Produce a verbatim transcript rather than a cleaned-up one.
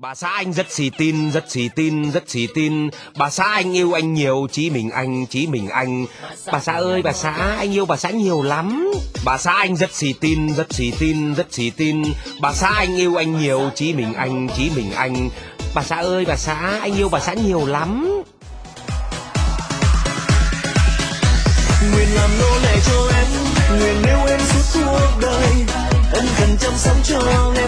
Bà xã anh rất xì tin, rất xì tin, rất xì tin. Bà xã anh yêu anh nhiều, chí mình anh, chí mình anh. Bà xã ơi, bà xã, anh yêu bà xã nhiều lắm. Bà xã anh rất xì tin, rất xì tin, rất xì tin. Bà xã anh yêu anh nhiều, chí mình anh, chí mình anh. Bà xã ơi, bà xã, anh yêu bà xã nhiều lắm. Nguyện làm nô lệ cho em, nguyện yêu em suốt cuộc đời. Ân cần chăm sóc cho em.